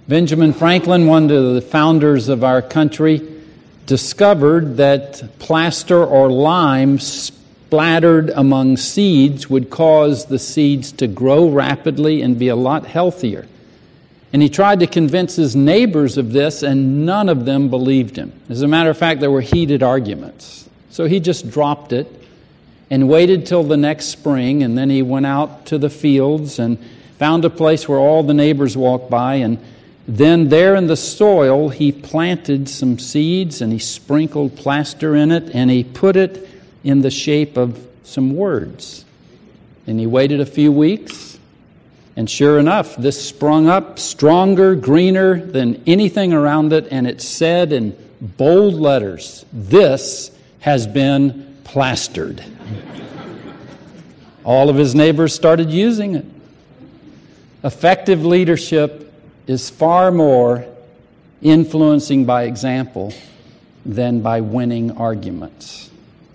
Benjamin Franklin, one of the founders of our country, discovered that plaster or lime splattered among seeds would cause the seeds to grow rapidly and be a lot healthier. And he tried to convince his neighbors of this, and none of them believed him. As a matter of fact, there were heated arguments. So he just dropped it and waited till the next spring, and then he went out to the fields and found a place where all the neighbors walked by, and then there in the soil he planted some seeds, and he sprinkled plaster in it, and he put it in the shape of some words. And he waited a few weeks, and sure enough, this sprung up stronger, greener than anything around it, and it said in bold letters, "This has been plastered." All of his neighbors started using it. Effective leadership is far more influencing by example than by winning arguments.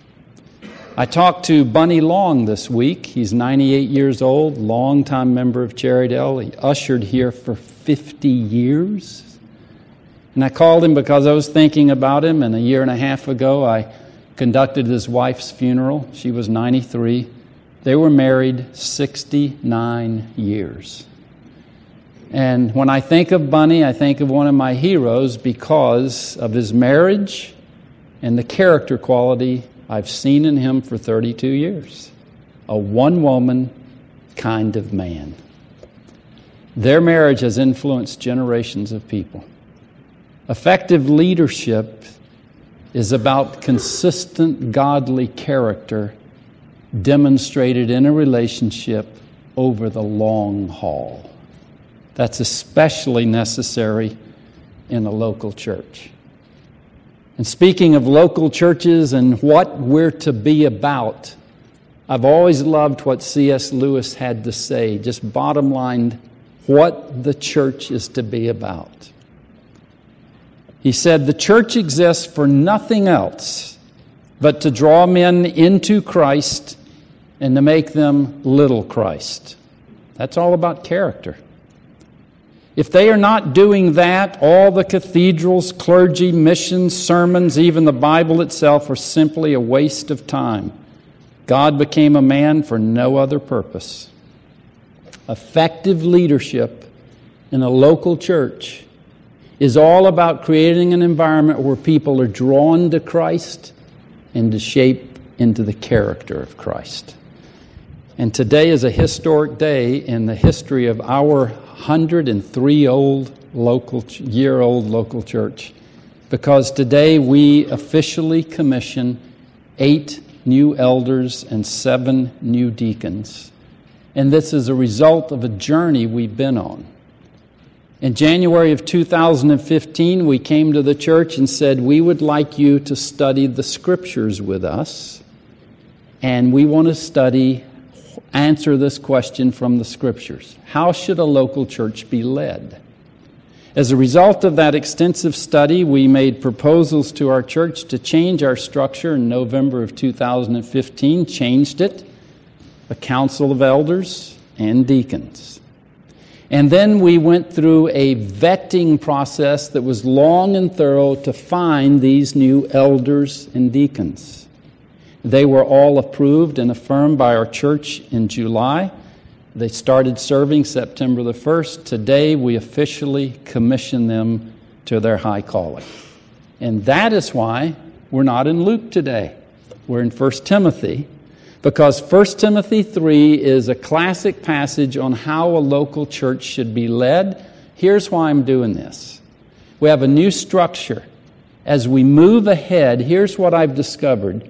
I talked to Bunny Long this week. He's 98 years old, longtime member of Cherrydale. He ushered here for 50 years. And I called him because I was thinking about him, and a year and a half ago I conducted his wife's funeral. She was 93. They were married 69 years. And when I think of Bunny, I think of one of my heroes because of his marriage and the character quality I've seen in him for 32 years. A one-woman kind of man. Their marriage has influenced generations of people. Effective leadership is about consistent godly character demonstrated in a relationship over the long haul. That's especially necessary in a local church. And speaking of local churches and what we're to be about, I've always loved what C.S. Lewis had to say, just bottom line, what the church is to be about. He said, "The church exists for nothing else but to draw men into Christ and to make them little Christ." That's all about character. If they are not doing that, all the cathedrals, clergy, missions, sermons, even the Bible itself are simply a waste of time. God became a man for no other purpose. Effective leadership in a local church is all about creating an environment where people are drawn to Christ and to shape into the character of Christ. And today is a historic day in the history of our 103-year-old local church, because today we officially commission 8 new elders and 7 new deacons. And this is a result of a journey we've been on. In January of 2015, we came to the church and said, we would like you to study the Scriptures with us, and we want to answer this question from the Scriptures. How should a local church be led? As a result of that extensive study, we made proposals to our church to change our structure in November of 2015, changed it, a council of elders and deacons. And then we went through a vetting process that was long and thorough to find these new elders and deacons. They were all approved and affirmed by our church in July. They started serving September the 1st. Today, we officially commission them to their high calling. And that is why we're not in Luke today. We're in 1 Timothy, because 1 Timothy 3 is a classic passage on how a local church should be led. Here's why I'm doing this. We have a new structure. As we move ahead, here's what I've discovered.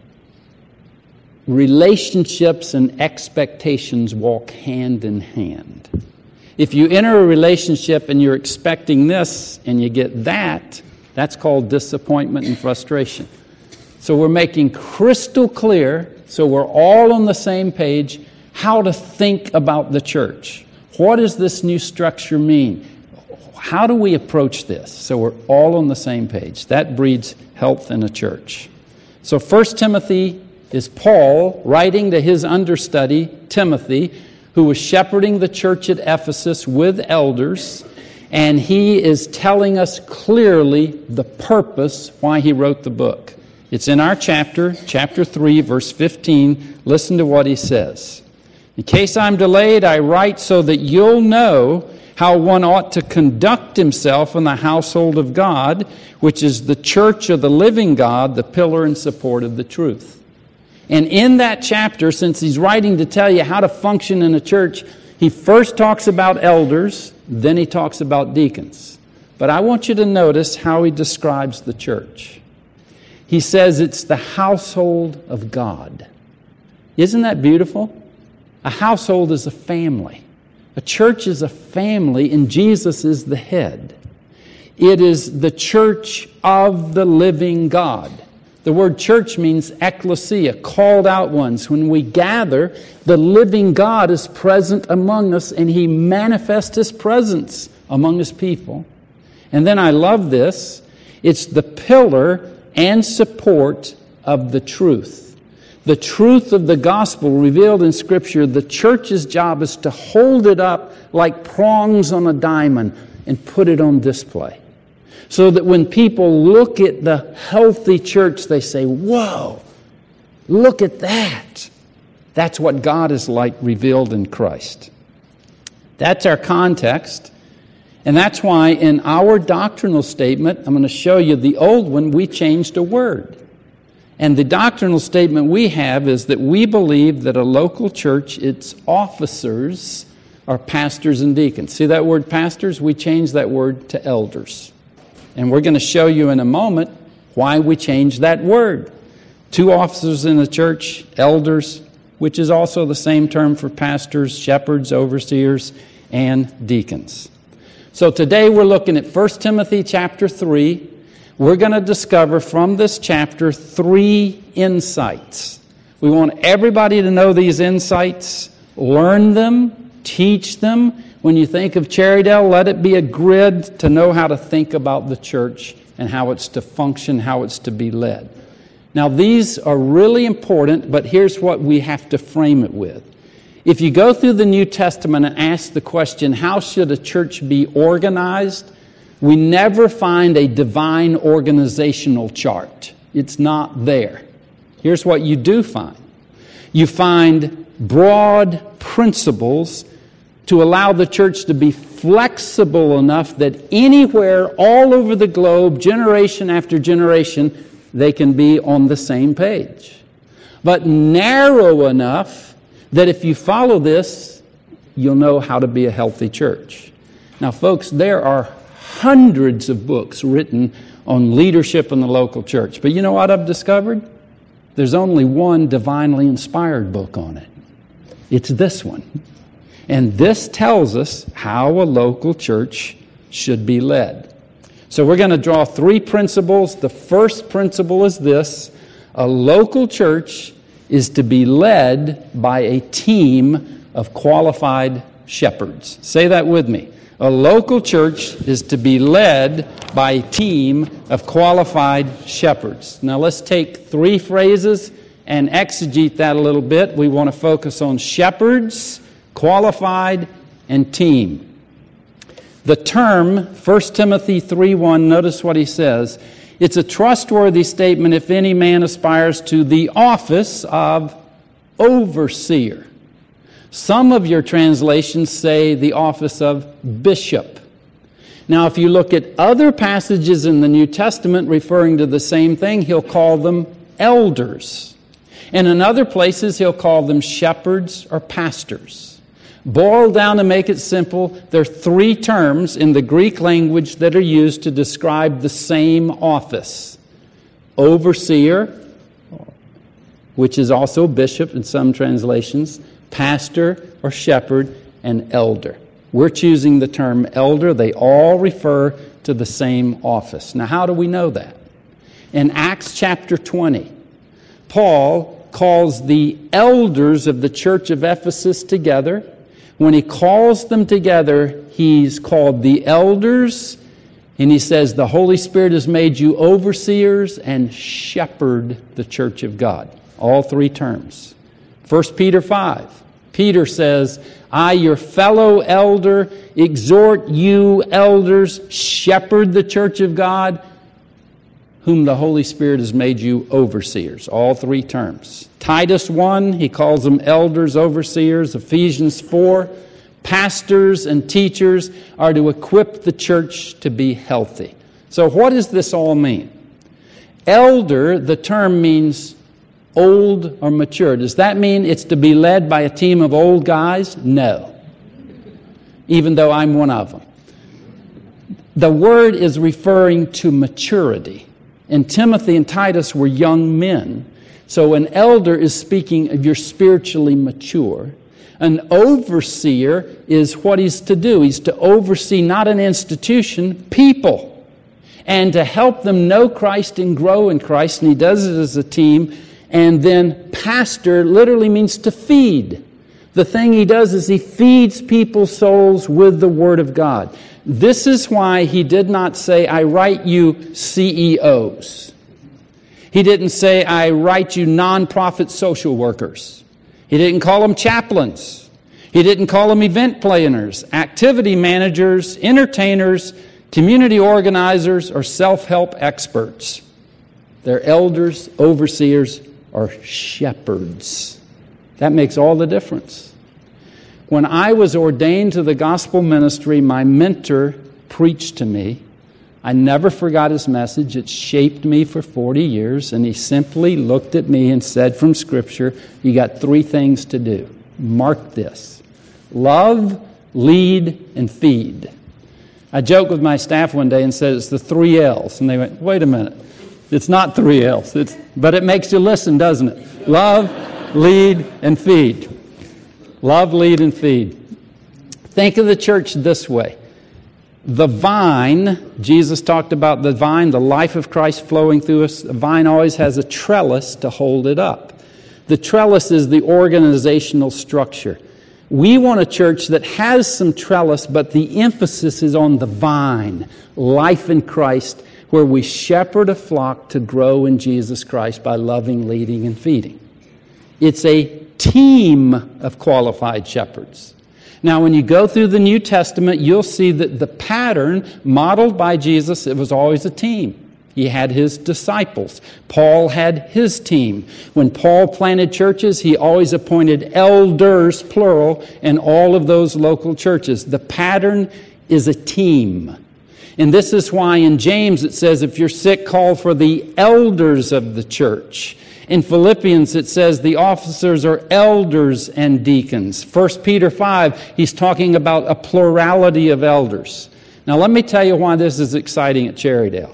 Relationships and expectations walk hand in hand. If you enter a relationship and you're expecting this and you get that, that's called disappointment and frustration. So we're making crystal clear, so we're all on the same page, how to think about the church. What does this new structure mean? How do we approach this? So we're all on the same page. That breeds health in a church. So 1 Timothy is Paul writing to his understudy, Timothy, who was shepherding the church at Ephesus with elders. And he is telling us clearly the purpose why he wrote the book. It's in our chapter 3, verse 15. Listen to what he says. In case I'm delayed, I write so that you'll know how one ought to conduct himself in the household of God, which is the church of the living God, the pillar and support of the truth. And in that chapter, since he's writing to tell you how to function in a church, he first talks about elders, then he talks about deacons. But I want you to notice how he describes the church. He says it's the household of God. Isn't that beautiful? A household is a family. A church is a family, and Jesus is the head. It is the church of the living God. The word church means ecclesia, called out ones. When we gather, the living God is present among us, and he manifests his presence among his people. And then I love this. It's the pillar and support of the truth. The truth of the gospel revealed in Scripture, the church's job is to hold it up like prongs on a diamond and put it on display. So that when people look at the healthy church, they say, whoa, look at that. That's what God is like revealed in Christ. That's our context. And that's why in our doctrinal statement, I'm going to show you the old one, we changed a word. And the doctrinal statement we have is that we believe that a local church, its officers are pastors and deacons. See that word pastors? We changed that word to elders. And we're going to show you in a moment why we changed that word. 2 officers in the church, elders, which is also the same term for pastors, shepherds, overseers, and deacons. So today we're looking at 1 Timothy chapter 3. We're going to discover from this chapter 3 insights. We want everybody to know these insights, learn them, teach them. When you think of Cherrydale, let it be a grid to know how to think about the church and how it's to function, how it's to be led. Now, these are really important, but here's what we have to frame it with. If you go through the New Testament and ask the question, how should a church be organized? We never find a divine organizational chart. It's not there. Here's what you do find. You find broad principles to allow the church to be flexible enough that anywhere, all over the globe, generation after generation, they can be on the same page. But narrow enough that if you follow this, you'll know how to be a healthy church. Now, folks, there are hundreds of books written on leadership in the local church. But you know what I've discovered? There's only one divinely inspired book on it. It's this one. And this tells us how a local church should be led. So we're going to draw 3 principles. The first principle is this: a local church is to be led by a team of qualified shepherds. Say that with me. A local church is to be led by a team of qualified shepherds. Now let's take 3 phrases and exegete that a little bit. We want to focus on shepherds, qualified, and team. The term, 1 Timothy 3:1, notice what he says. It's a trustworthy statement if any man aspires to the office of overseer. Some of your translations say the office of bishop. Now, if you look at other passages in the New Testament referring to the same thing, he'll call them elders. And in other places, he'll call them shepherds or pastors. Boiled down to make it simple, there are 3 terms in the Greek language that are used to describe the same office. Overseer, which is also bishop in some translations, pastor or shepherd, and elder. We're choosing the term elder. They all refer to the same office. Now, how do we know that? In Acts chapter 20, Paul calls the elders of the church of Ephesus together. When he calls them together, he's called the elders, and he says the Holy Spirit has made you overseers and shepherd the church of God. All 3 terms. 1 Peter 5. Peter says, I, your fellow elder, exhort you elders, shepherd the church of God, whom the Holy Spirit has made you overseers. All three terms. Titus 1, he calls them elders, overseers. Ephesians 4, pastors and teachers are to equip the church to be healthy. So what does this all mean? Elder, the term means old or mature. Does that mean it's to be led by a team of old guys? No. Even though I'm one of them. The word is referring to maturity. And Timothy and Titus were young men. So an elder is speaking of you're spiritually mature. An overseer is what he's to do. He's to oversee not an institution, people. And to help them know Christ and grow in Christ. And he does it as a team. And then pastor literally means to feed. The thing he does is he feeds people's souls with the Word of God. This is why he did not say, I write you CEOs. He didn't say, I write you nonprofit social workers. He didn't call them chaplains. He didn't call them event planners, activity managers, entertainers, community organizers, or self-help experts. They're elders, overseers, or shepherds. That makes all the difference. When I was ordained to the gospel ministry, my mentor preached to me. I never forgot his message. It shaped me for 40 years, and he simply looked at me and said from Scripture, you got 3 things to do. Mark this. Love, lead, and feed. I joked with my staff one day and said it's the 3 L's, and they went, wait a minute. It's not 3 L's, but it makes you listen, doesn't it? Love, lead, and feed. Love, lead, and feed. Think of the church this way. The vine, Jesus talked about the vine, the life of Christ flowing through us. The vine always has a trellis to hold it up. The trellis is the organizational structure. We want a church that has some trellis, but the emphasis is on the vine, life in Christ, where we shepherd a flock to grow in Jesus Christ by loving, leading, and feeding. It's a team of qualified shepherds. Now, when you go through the New Testament, you'll see that the pattern modeled by Jesus, it was always a team. He had his disciples. Paul had his team. When Paul planted churches, he always appointed elders, plural, in all of those local churches. The pattern is a team. And this is why in James it says, if you're sick, call for the elders of the church. In Philippians it says the officers are elders and deacons. 1 Peter 5, he's talking about a plurality of elders. Now let me tell you why this is exciting at Cherrydale.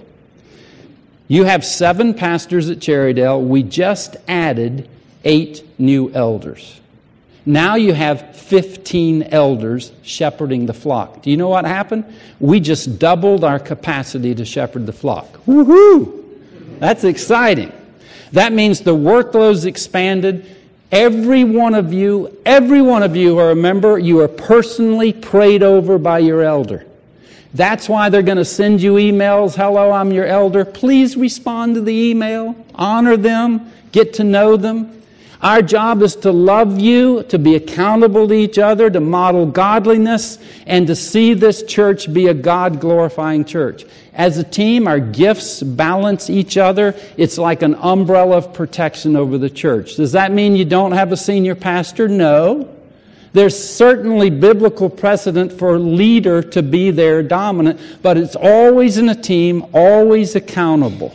You have 7 pastors at Cherrydale. We just added 8 new elders. Now you have 15 elders shepherding the flock. Do you know what happened? We just doubled our capacity to shepherd the flock. Woohoo! That's exciting. That means the workload's expanded. Every one of you are a member. You are personally prayed over by your elder. That's why they're going to send you emails. Hello, I'm your elder. Please respond to the email. Honor them. Get to know them. Our job is to love you, to be accountable to each other, to model godliness, and to see this church be a God-glorifying church. As a team, our gifts balance each other. It's like an umbrella of protection over the church. Does that mean you don't have a senior pastor? No. There's certainly biblical precedent for a leader to be there dominant, but it's always in a team, always accountable.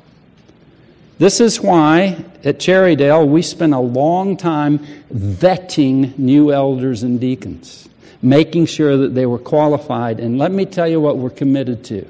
This is why at Cherrydale we spend a long time vetting new elders and deacons, making sure that they were qualified. And let me tell you what we're committed to.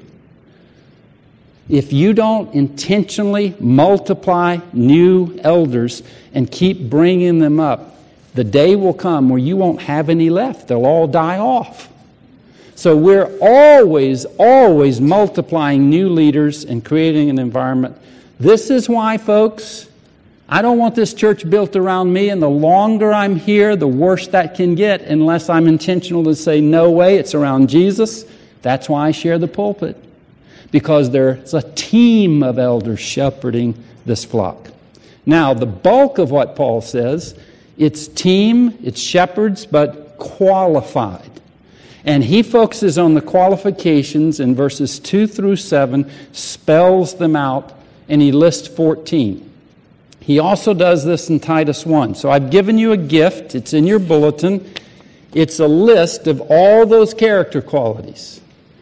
If you don't intentionally multiply new elders and keep bringing them up, the day will come where you won't have any left. They'll all die off. So we're always multiplying new leaders and creating an environment. This is why, folks, I don't want this church built around me, and the longer I'm here, the worse that can get unless I'm intentional to say, no way, it's around Jesus. That's why I share the pulpit, because there's a team of elders shepherding this flock. Now, the bulk of what Paul says It's team, it's shepherds, but qualified. And he focuses on the qualifications in verses 2 through 7, spells them out, and he lists 14. He also does this in Titus 1. So I've given you a gift. It's in your bulletin. It's a list of all those character qualities.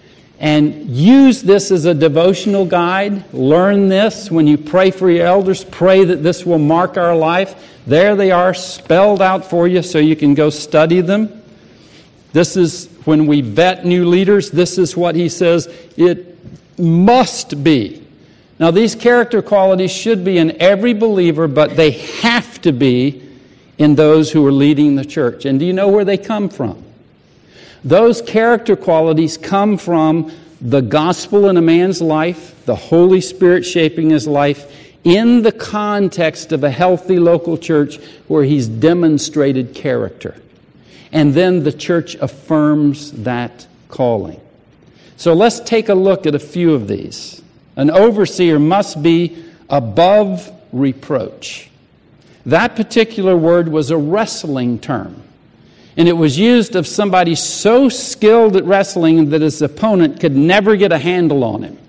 And use this as a devotional guide. Learn this. When you pray for your elders, pray that this will mark our life. There they are, spelled out for you so you can go study them. This is when we vet new leaders, this is what he says it must be. Now, these character qualities should be in every believer, but they have to be in those who are leading the church. And do you know where they come from? Those character qualities come from the gospel in a man's life, the Holy Spirit shaping his life, in the context of a healthy local church where he's demonstrated character. And then the church affirms that calling. So let's take a look at a few of these. An overseer must be above reproach. That particular word was a wrestling term. And it was used of somebody so skilled at wrestling that his opponent could never get a handle on him.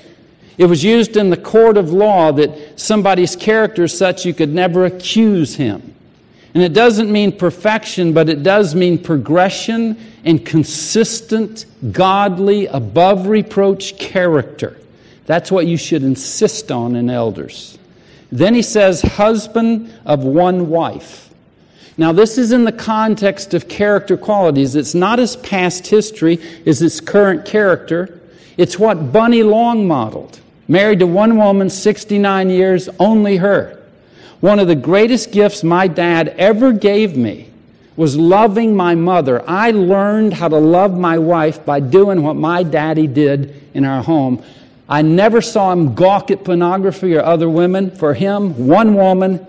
It was used in the court of law that somebody's character is such you could never accuse him. And it doesn't mean perfection, but it does mean progression and consistent, godly, above reproach character. That's what you should insist on in elders. Then he says, husband of one wife. Now, this is in the context of character qualities. It's not his past history, it's his current character. It's what Bunny Long modeled. Married to one woman, 69 years, only her. One of the greatest gifts my dad ever gave me was loving my mother. I learned how to love my wife by doing what my daddy did in our home. I never saw him gawk at pornography or other women. For him, one woman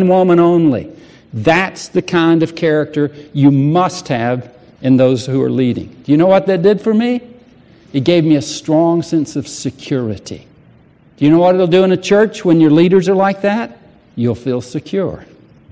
only. That's the kind of character you must have in those who are leading. Do you know what that did for me? It gave me a strong sense of security. Do you know what it'll do in a church when your leaders are like that? You'll feel secure.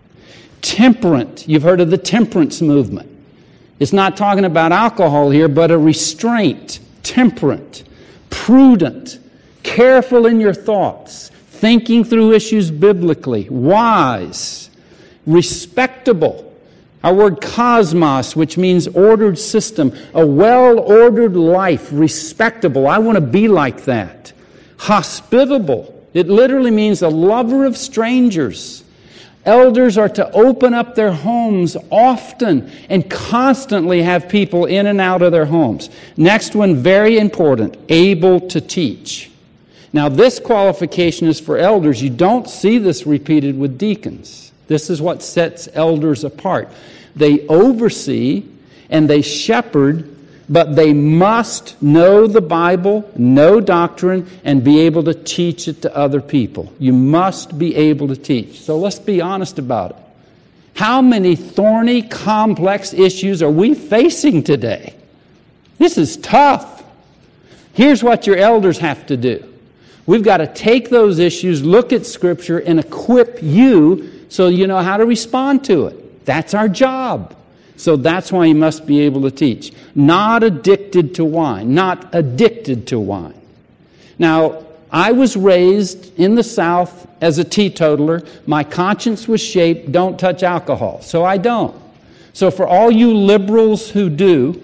Temperate. You've heard of the temperance movement. It's not talking about alcohol here, but a restraint. Temperate. Prudent. Careful in your thoughts. Thinking through issues biblically. Wise. Respectable. Our word cosmos, which means ordered system. A well-ordered life. Respectable. I want to be like that. Hospitable. It literally means a lover of strangers. Elders are to open up their homes often and constantly have people in and out of their homes. Next one, very important, able to teach. Now, this qualification is for elders. You don't see this repeated with deacons. This is what sets elders apart. They oversee and they shepherd, but they must know the Bible, know doctrine, and be able to teach it to other people. You must be able to teach. So let's be honest about it. How many thorny, complex issues are we facing today? This is tough. Here's what your elders have to do. We've got to take those issues, look at Scripture, and equip you so you know how to respond to it. That's our job. So that's why you must be able to teach. Not addicted to wine. Not addicted to wine. Now, I was raised in the South as a teetotaler. My conscience was shaped, don't touch alcohol. So I don't. So for all you liberals who do,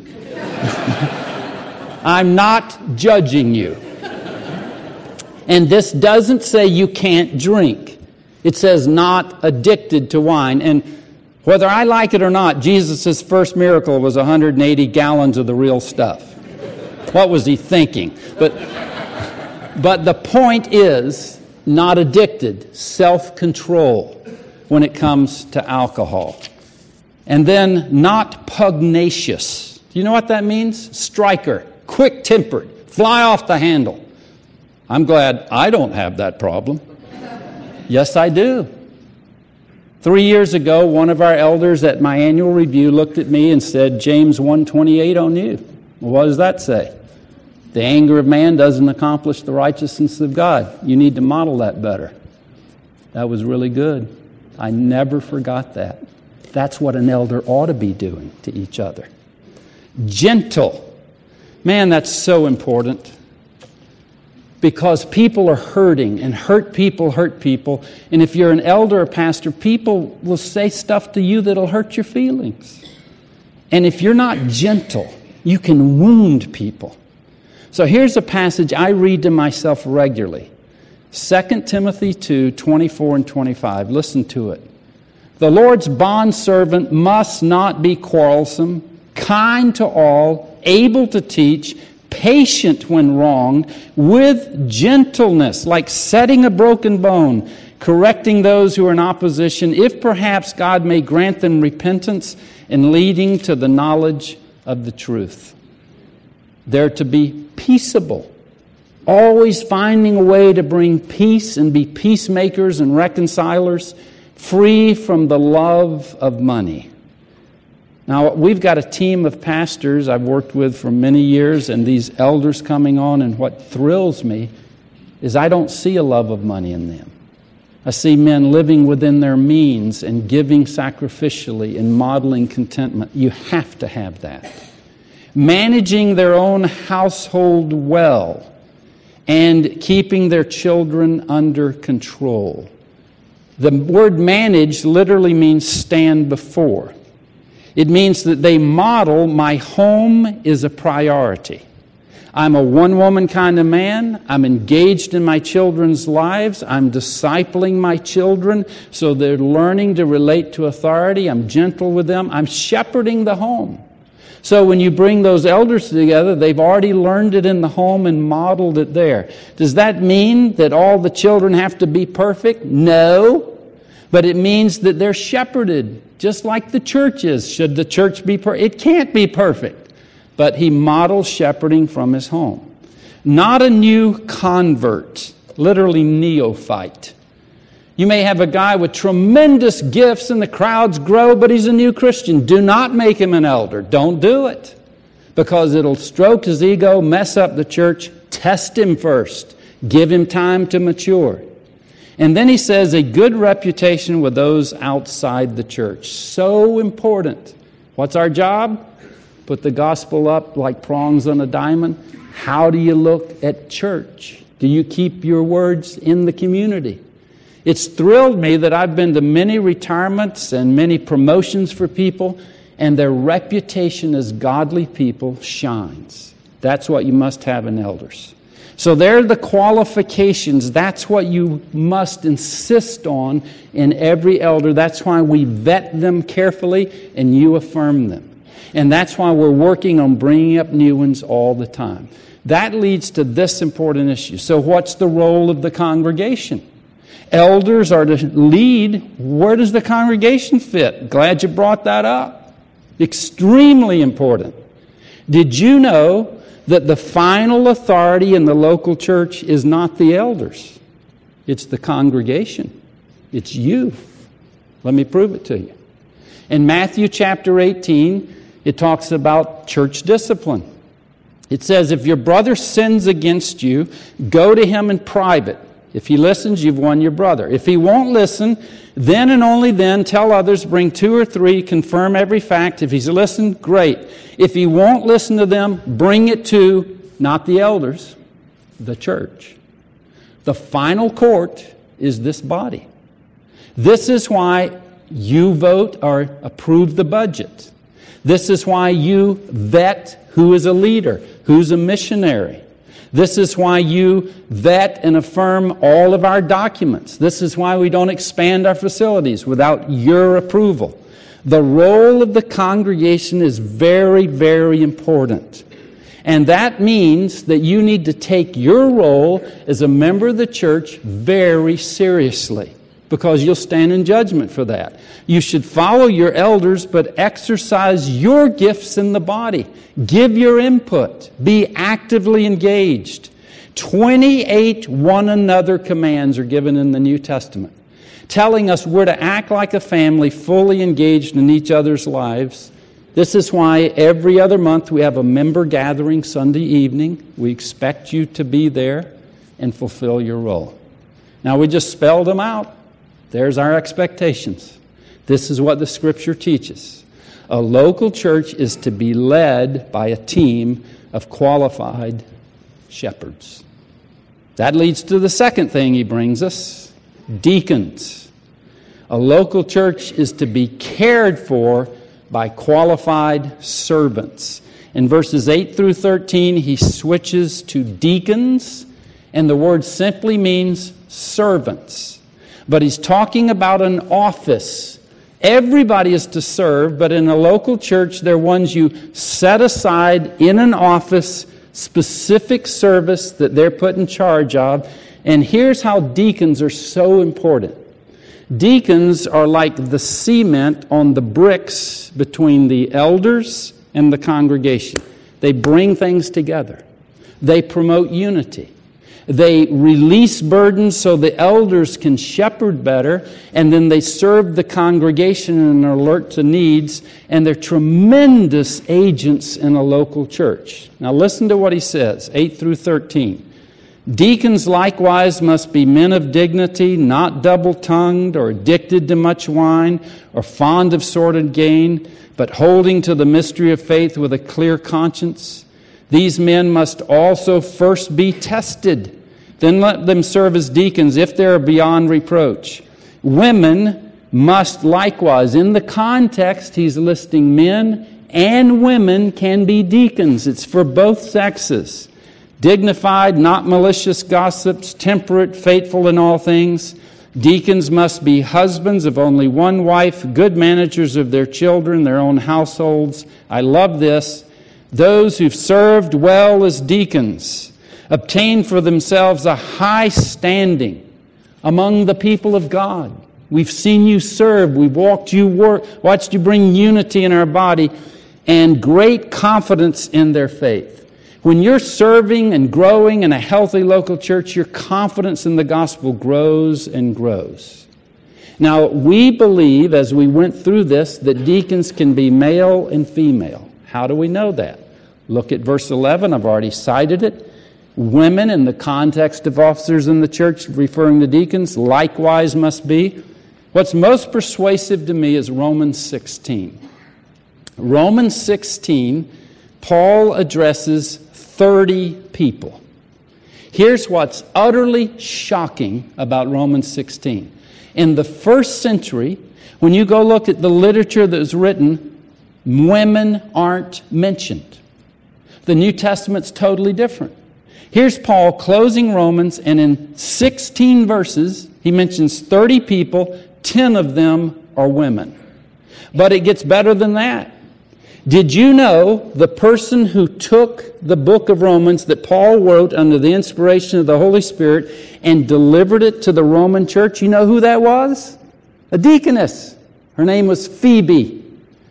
I'm not judging you. And this doesn't say you can't drink. It says not addicted to wine. And whether I like it or not, Jesus' first miracle was 180 gallons of the real stuff. What was he thinking? But the point is, not addicted, self-control when it comes to alcohol. And then not pugnacious. Do you know what that means? Striker, quick-tempered, fly off the handle. I'm glad I don't have that problem. Yes, I do. 3 years ago, one of our elders at my annual review looked at me and said, James 1:28 on you. Well, what does that say? The anger of man doesn't accomplish the righteousness of God. You need to model that better. That was really good. I never forgot that. That's what an elder ought to be doing to each other. Gentle. Man, that's so important. Because people are hurting, and hurt people. And if you're an elder or pastor, people will say stuff to you that'll hurt your feelings. And if you're not gentle, you can wound people. So here's a passage I read to myself regularly. 2 Timothy 2, 24 and 25. Listen to it. The Lord's bondservant must not be quarrelsome, kind to all, able to teach, patient when wronged, with gentleness, like setting a broken bone, correcting those who are in opposition, if perhaps God may grant them repentance and leading to the knowledge of the truth. They're to be peaceable, always finding a way to bring peace and be peacemakers and reconcilers, free from the love of money. Now, we've got a team of pastors I've worked with for many years, and these elders coming on, and what thrills me is I don't see a love of money in them. I see men living within their means and giving sacrificially and modeling contentment. You have to have that. Managing their own household well and keeping their children under control. The word manage literally means stand before. It means that they model, my home is a priority. I'm a one-woman kind of man. I'm engaged in my children's lives. I'm discipling my children so they're learning to relate to authority. I'm gentle with them. I'm shepherding the home. So when you bring those elders together, they've already learned it in the home and modeled it there. Does that mean that all the children have to be perfect? No. But it means that they're shepherded, just like the church is. Should the church be perfect? It can't be perfect. But he models shepherding from his home. Not a new convert, literally neophyte. You may have a guy with tremendous gifts and the crowds grow, but he's a new Christian. Do not make him an elder. Don't do it. Because it'll stroke his ego, mess up the church. Test him first. Give him time to mature. And then he says, a good reputation with those outside the church. So important. What's our job? Put the gospel up like prongs on a diamond. How do you look at church? Do you keep your words in the community? It's thrilled me that I've been to many retirements and many promotions for people, and their reputation as godly people shines. That's what you must have in elders. So there are the qualifications. That's what you must insist on in every elder. That's why we vet them carefully and you affirm them. And that's why we're working on bringing up new ones all the time. That leads to this important issue. So what's the role of the congregation? Elders are to lead. Where does the congregation fit? Glad you brought that up. Extremely important. Did you know that the final authority in the local church is not the elders? It's the congregation. It's you. Let me prove it to you. In Matthew chapter 18, it talks about church discipline. It says, if your brother sins against you, go to him in private. If he listens, you've won your brother. If he won't listen, then and only then tell others, bring 2 or 3, confirm every fact. If he's listened, great. If he won't listen to them, bring it to, not the elders, the church. The final court is this body. This is why you vote or approve the budget. This is why you vet who is a leader, who's a missionary. This is why you vet and affirm all of our documents. This is why we don't expand our facilities without your approval. The role of the congregation is very, very important. And that means that you need to take your role as a member of the church very seriously, because you'll stand in judgment for that. You should follow your elders, but exercise your gifts in the body. Give your input. Be actively engaged. 28 one another commands are given in the New Testament, telling us we're to act like a family, fully engaged in each other's lives. This is why every other month we have a member gathering Sunday evening. We expect you to be there and fulfill your role. Now, we just spelled them out. There's our expectations. This is what the Scripture teaches. A local church is to be led by a team of qualified shepherds. That leads to the second thing he brings us, deacons. A local church is to be cared for by qualified servants. In verses 8 through 13, he switches to deacons, and the word simply means servants. But he's talking about an office. Everybody is to serve, but in a local church, they're ones you set aside in an office, specific service that they're put in charge of. And here's how deacons are so important. Deacons are like the cement on the bricks between the elders and the congregation. They bring things together. They promote unity. They release burdens so the elders can shepherd better, and then they serve the congregation and are alert to needs, and they're tremendous agents in a local church. Now listen to what he says, 8 through 13. Deacons likewise must be men of dignity, not double-tongued or addicted to much wine or fond of sordid gain, but holding to the mystery of faith with a clear conscience. These men must also first be tested. Then let them serve as deacons if they are beyond reproach. Women must likewise. In the context, he's listing men and women can be deacons. It's for both sexes. Dignified, not malicious gossips, temperate, faithful in all things. Deacons must be husbands of only one wife, good managers of their children, their own households. I love this. Those who've served well as deacons obtain for themselves a high standing among the people of God. We've seen you serve. We've watched you bring unity in our body and great confidence in their faith. When you're serving and growing in a healthy local church, your confidence in the gospel grows and grows. Now, we believe, as we went through this, that deacons can be male and female. How do we know that? Look at verse 11. I've already cited it. Women, in the context of officers in the church, referring to deacons, likewise must be. What's most persuasive to me is Romans 16. Romans 16, Paul addresses 30 people. Here's what's utterly shocking about Romans 16. In the first century, when you go look at the literature that was written, women aren't mentioned. The New Testament's totally different. Here's Paul closing Romans, and in 16 verses, he mentions 30 people, 10 of them are women. But it gets better than that. Did you know the person who took the book of Romans that Paul wrote under the inspiration of the Holy Spirit and delivered it to the Roman church, you know who that was? A deaconess. Her name was Phoebe.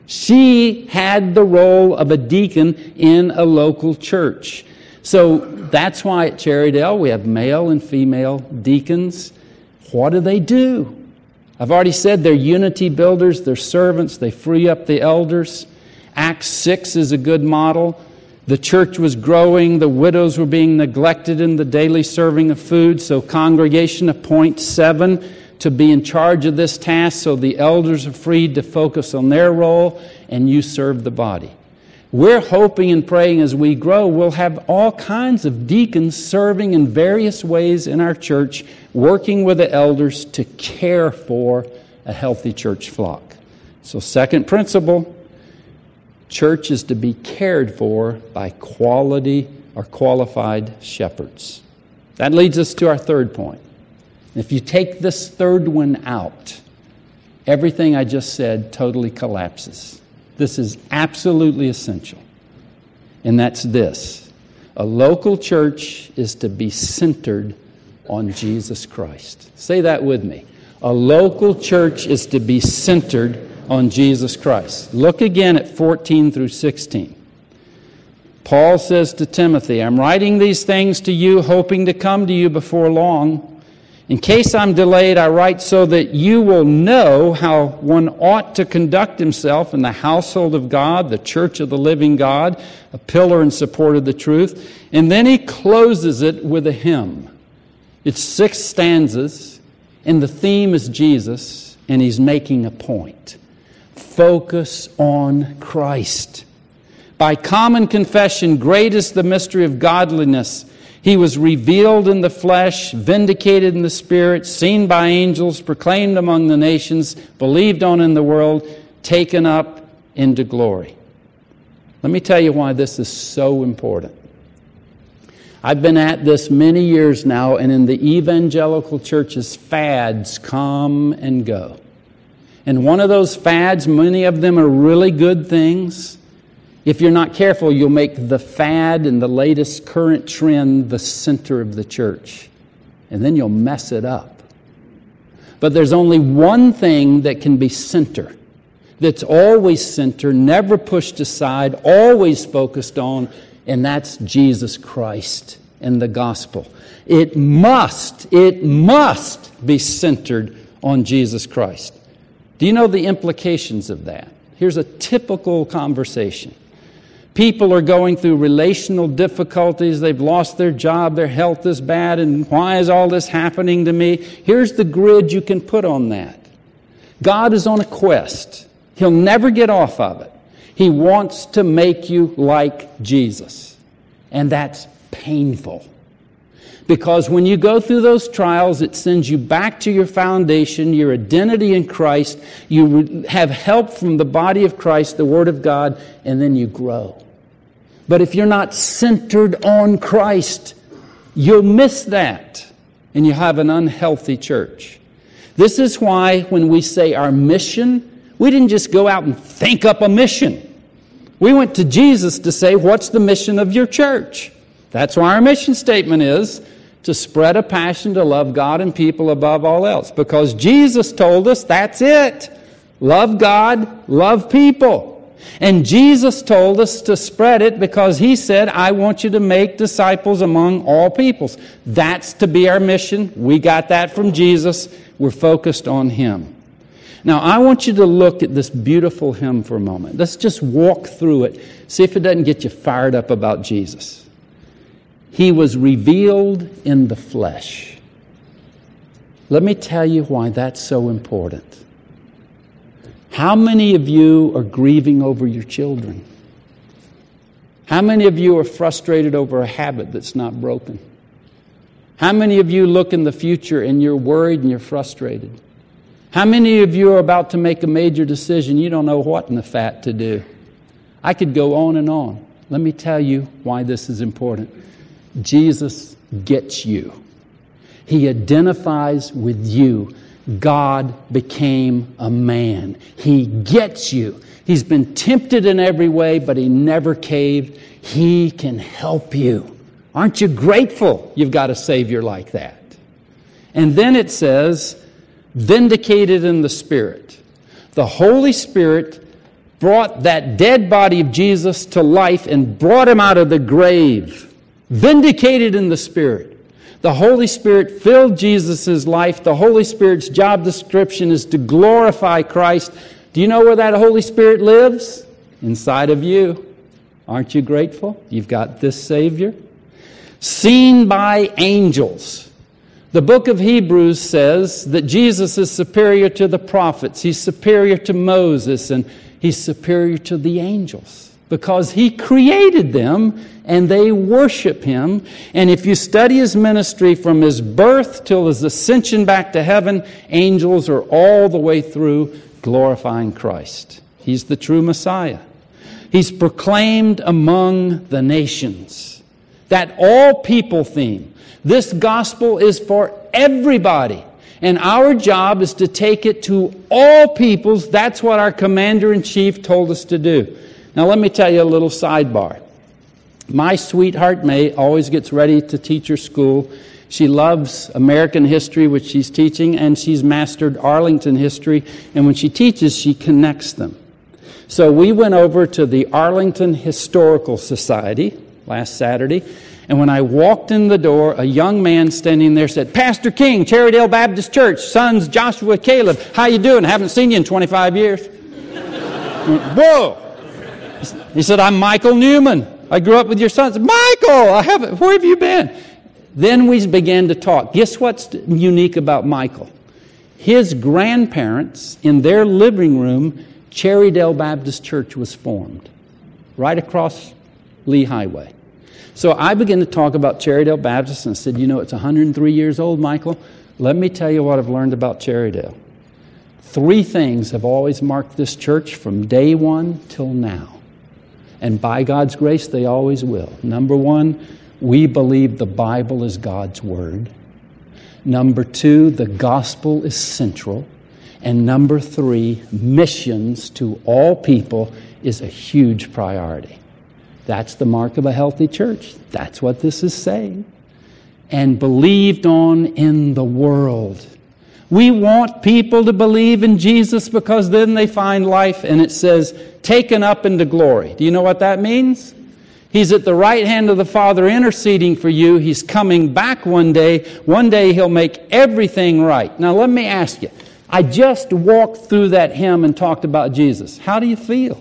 She had the role of a deacon in a local church. So that's why at Cherrydale we have male and female deacons. What do? I've already said they're unity builders, they're servants, they free up the elders. Acts 6 is a good model. The church was growing, the widows were being neglected in the daily serving of food, so congregation appoints 7 to be in charge of this task, so the elders are freed to focus on their role, and you serve the body. We're hoping and praying as we grow, we'll have all kinds of deacons serving in various ways in our church, working with the elders to care for a healthy church flock. So second principle, church is to be cared for by quality or qualified shepherds. That leads us to our third point. If you take this third one out, everything I just said totally collapses. This is absolutely essential. And that's this. A local church is to be centered on Jesus Christ. Say that with me. A local church is to be centered on Jesus Christ. Look again at 14 through 16. Paul says to Timothy, I'm writing these things to you, hoping to come to you before long. In case I'm delayed, I write so that you will know how one ought to conduct himself in the household of God, the church of the living God, a pillar and support of the truth. And then he closes it with a hymn. It's 6 stanzas, and the theme is Jesus. and he's making a point. Focus on Christ. By common confession, great is the mystery of godliness. He was revealed in the flesh, vindicated in the Spirit, seen by angels, proclaimed among the nations, believed on in the world, taken up into glory. Let me tell you why this is so important. I've been at this many years now, and in the evangelical churches, fads come and go. And one of those fads, many of them are really good things. If you're not careful, you'll make the fad and the latest current trend the center of the church. And then you'll mess it up. But there's only one thing that can be center. That's always center, never pushed aside, always focused on, and that's Jesus Christ and the gospel. It must be centered on Jesus Christ. Do you know the implications of that? Here's a typical conversation. People are going through relational difficulties. They've lost their job. Their health is bad. And why is all this happening to me? Here's the grid you can put on that. God is on a quest. He'll never get off of it. He wants to make you like Jesus. And that's painful. Because when you go through those trials, it sends you back to your foundation, your identity in Christ. You have help from the body of Christ, the Word of God, and then you grow. But if you're not centered on Christ, you'll miss that, and you have an unhealthy church. This is why when we say our mission, we didn't just go out and think up a mission. We went to Jesus to say, what's the mission of your church? That's why our mission statement is to spread a passion to love God and people above all else. Because Jesus told us that's it. Love God, love people. And Jesus told us to spread it because He said, I want you to make disciples among all peoples. That's to be our mission. We got that from Jesus. We're focused on Him. Now, I want you to look at this beautiful hymn for a moment. Let's just walk through it. See if it doesn't get you fired up about Jesus. He was revealed in the flesh. Let me tell you why that's so important. How many of you are grieving over your children? How many of you are frustrated over a habit that's not broken? How many of you look in the future and you're worried and you're frustrated? How many of you are about to make a major decision? You don't know what in the fat to do. I could go on and on. Let me tell you why this is important. Jesus gets you. He identifies with you. God became a man. He gets you. He's been tempted in every way, but He never caved. He can help you. Aren't you grateful you've got a Savior like that? And then it says, vindicated in the Spirit. The Holy Spirit brought that dead body of Jesus to life and brought Him out of the grave. Vindicated in the Spirit. The Holy Spirit filled Jesus' life. The Holy Spirit's job description is to glorify Christ. Do you know where that Holy Spirit lives? Inside of you. Aren't you grateful? You've got this Savior. Seen by angels. The book of Hebrews says that Jesus is superior to the prophets. He's superior to Moses, and He's superior to the angels because He created them and they worship Him. And if you study His ministry from His birth till His ascension back to heaven, angels are all the way through glorifying Christ. He's the true Messiah. He's proclaimed among the nations. That all people theme. This gospel is for everybody. And our job is to take it to all peoples. That's what our commander-in-chief told us to do. Now let me tell you a little sidebar. My sweetheart May always gets ready to teach her school. She loves American history, which she's teaching, and she's mastered Arlington history. And when she teaches, she connects them. So we went over to the Arlington Historical Society last Saturday. And when I walked in the door, a young man standing there said, Pastor King, Cherrydale Baptist Church, sons Joshua, Caleb, how you doing? I haven't seen you in 25 years. Whoa! He said, I'm Michael Newman. I grew up with your sons. Michael, where have you been? Then we began to talk. Guess what's unique about Michael? his grandparents, in their living room, Cherrydale Baptist Church was formed, right across Lee Highway. So I began to talk about Cherrydale Baptist and said, it's 103 years old, Michael. Let me tell you what I've learned about Cherrydale. 3 things have always marked this church from day one till now. And by God's grace, they always will. Number 1, we believe the Bible is God's Word. Number 2, the gospel is central. And number 3, missions to all people is a huge priority. That's the mark of a healthy church. That's what this is saying. And believed on in the world. We want people to believe in Jesus because then they find life, and it says, taken up into glory. Do you know what that means? He's at the right hand of the Father interceding for you. He's coming back one day. One day He'll make everything right. Now let me ask you, I just walked through that hymn and talked about Jesus. How do you feel?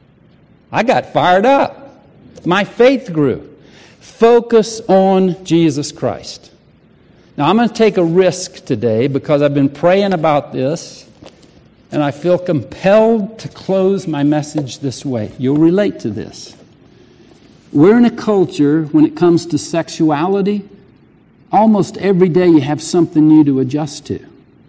I got fired up. My faith grew. Focus on Jesus Christ. Now, I'm going to take a risk today because I've been praying about this, and I feel compelled to close my message this way. You'll relate to this. We're in a culture, when it comes to sexuality, almost every day you have something new to adjust to.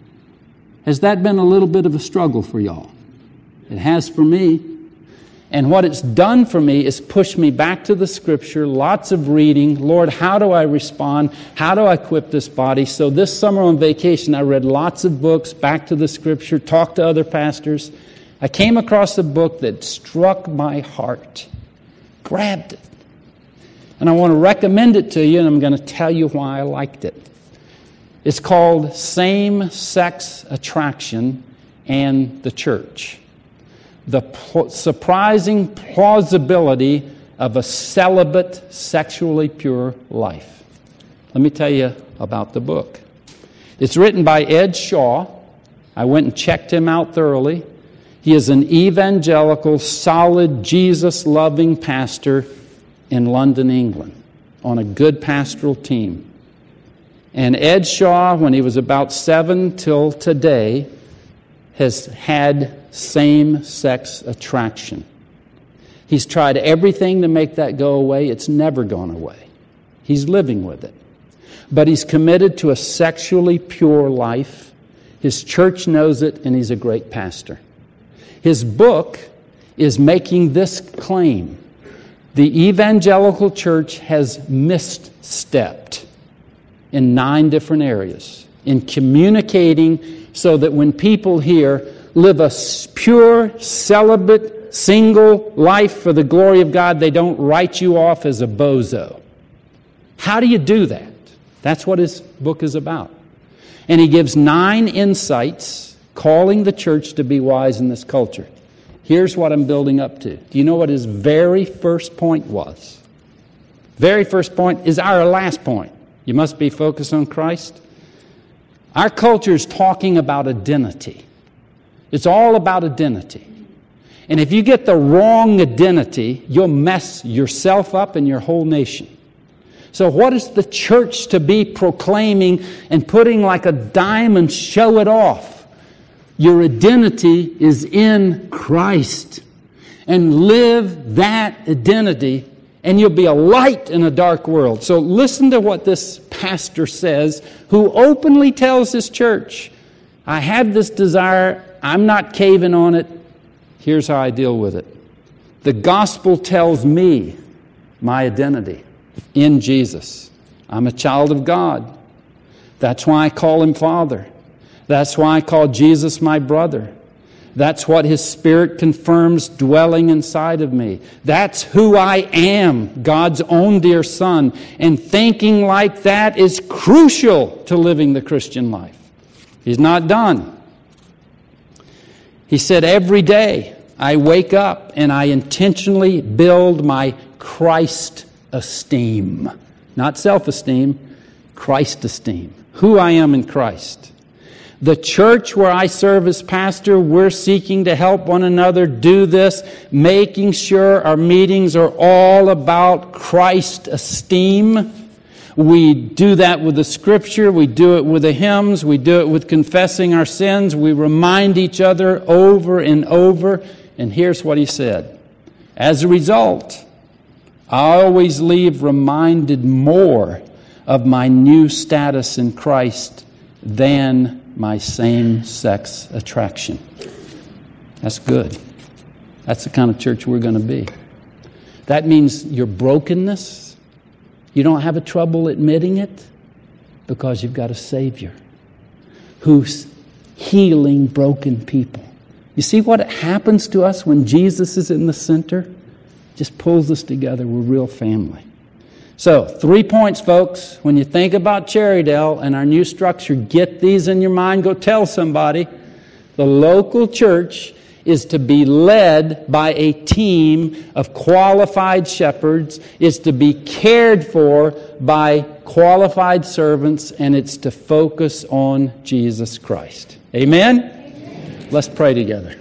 Has that been a little bit of a struggle for y'all? It has for me. And what it's done for me is push me back to the Scripture, lots of reading. Lord, how do I respond? How do I equip this body? So this summer on vacation, I read lots of books, back to the Scripture, talked to other pastors. I came across a book that struck my heart, grabbed it. And I want to recommend it to you, and I'm going to tell you why I liked it. It's called Same-Sex Attraction and the Church. The surprising plausibility of a celibate, sexually pure life. Let me tell you about the book. It's written by Ed Shaw. I went and checked him out thoroughly. He is an evangelical, solid, Jesus-loving pastor in London, England, on a good pastoral team. And Ed Shaw, when he was about 7 till today, has had same-sex attraction. He's tried everything to make that go away. It's never gone away. He's living with it. But he's committed to a sexually pure life. His church knows it, and he's a great pastor. His book is making this claim. The evangelical church has misstepped in 9 different areas in communicating so that when people hear, live a pure, celibate, single life for the glory of God, they don't write you off as a bozo. How do you do that? That's what his book is about. And he gives 9 insights calling the church to be wise in this culture. Here's what I'm building up to. Do you know what his very first point was? Very first point is our last point. You must be focused on Christ. Our culture is talking about identity. It's all about identity. And if you get the wrong identity, you'll mess yourself up and your whole nation. So what is the church to be proclaiming and putting like a diamond, show it off? Your identity is in Christ. And live that identity, and you'll be a light in a dark world. So listen to what this pastor says, who openly tells his church, I have this desire, I'm not caving on it. Here's how I deal with it. The gospel tells me my identity in Jesus. I'm a child of God. That's why I call Him Father. That's why I call Jesus my brother. That's what His Spirit confirms dwelling inside of me. That's who I am, God's own dear Son. And thinking like that is crucial to living the Christian life. He's not done. He said, every day I wake up and I intentionally build my Christ esteem. Not self-esteem, Christ esteem. Who I am in Christ. The church where I serve as pastor, we're seeking to help one another do this, making sure our meetings are all about Christ esteem. We do that with the Scripture. We do it with the hymns. We do it with confessing our sins. We remind each other over and over. And here's what he said. As a result, I always leave reminded more of my new status in Christ than my same-sex attraction. That's good. That's the kind of church we're going to be. That means your brokenness, you don't have a trouble admitting it because you've got a Savior who's healing broken people. You see what happens to us when Jesus is in the center? Just pulls us together. We're real family. So, 3 points, folks. When you think about Cherrydale and our new structure, get these in your mind. Go tell somebody. The local church is to be led by a team of qualified shepherds. It's to be cared for by qualified servants, and it's to focus on Jesus Christ. Amen? Amen. Let's pray together.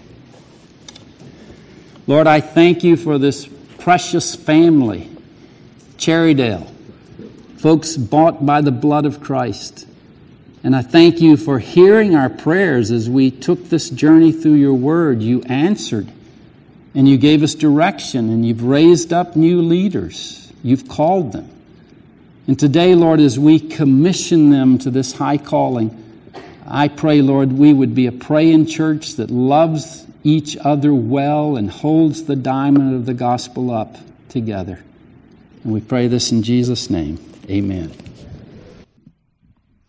Lord, I thank you for this precious family, Cherrydale, folks bought by the blood of Christ. And I thank you for hearing our prayers as we took this journey through your word. You answered, and you gave us direction, and you've raised up new leaders. You've called them. And today, Lord, as we commission them to this high calling, I pray, Lord, we would be a praying church that loves each other well and holds the diamond of the gospel up together. And we pray this in Jesus' name. Amen.